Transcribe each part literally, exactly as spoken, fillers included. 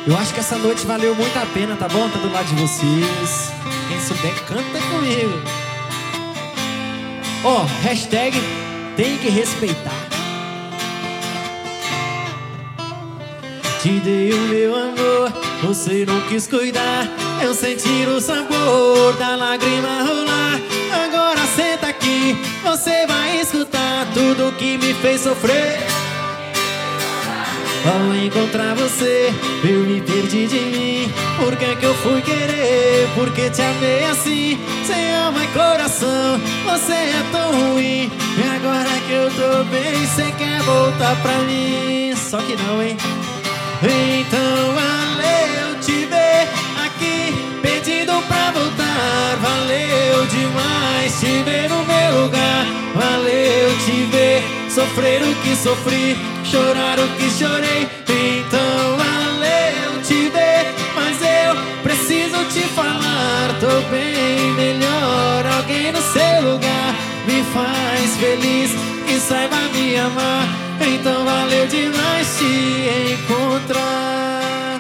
Eu acho que essa noite valeu muito a pena, tá bom? Tá do lado de vocês. Quem souber, canta comigo. Ó, oh, hashtag tem que respeitar. Te dei o meu amor, você não quis cuidar. Eu senti o sabor da lágrima rolar. Agora senta aqui, você vai escutar tudo que me fez sofrer. Ao encontrar você, eu me perdi de mim. Por que que eu fui querer? Porque te amei assim. Sem alma e coração, você é tão ruim. E agora que eu tô bem, você quer voltar pra mim. Só que não, hein? Então valeu te ver aqui, pedindo pra voltar. Valeu demais te ver no meu lugar. Valeu te ver sofrer o que sofri, chorar o que chorei. Então valeu te ver, mas eu preciso te falar. Tô bem melhor, alguém no seu lugar me faz feliz e saiba me amar. Então valeu demais te encontrar.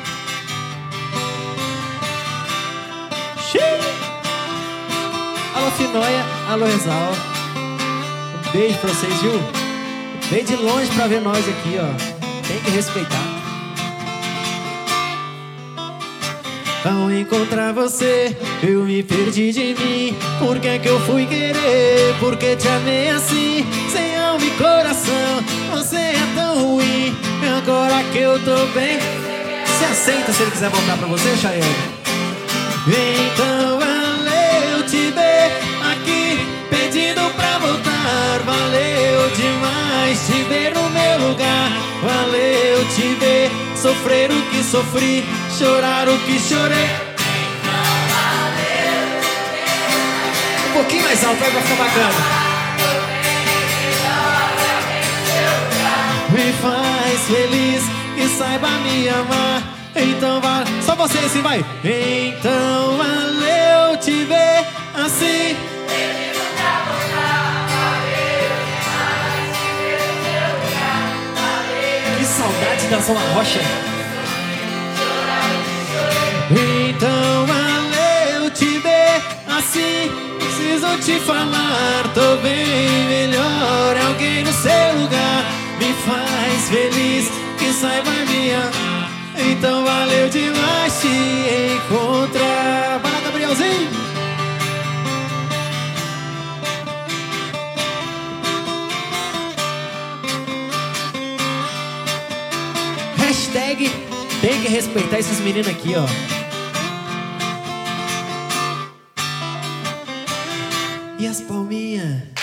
Xiii. Alô Finóia, alô Exal, um beijo pra vocês, viu? Veio de longe pra ver nós aqui, ó. Tem que respeitar. Ao encontrar você, eu me perdi de mim. Por que que eu fui querer? Porque te amei assim. Sem alma e coração, você é tão ruim. Agora que eu tô bem, você aceita se ele quiser voltar pra você, Chayane? Então valeu te ver aqui, pedindo pra voltar. Valeu demais te ver no meu lugar. Valeu te ver sofrer o que sofri, chorar o que chorei. Então valeu te ver. Um pouquinho mais alto, vai pra ficar bacana. Me faz feliz e saiba me amar. Então vai, só você assim vai. Então valeu te ver assim, pedindo pra voltar. Valeu demais te ver no meu lugar. Valeu. Que saudade da Zona Rocha. Então valeu te ver assim, preciso te falar. Tô bem melhor, alguém no seu lugar me faz feliz, que saiba me amar. Então valeu demais te encontrar. Bora, Gabrielzinho! Hashtag tem que respeitar esses meninos aqui, ó. E as palminhas?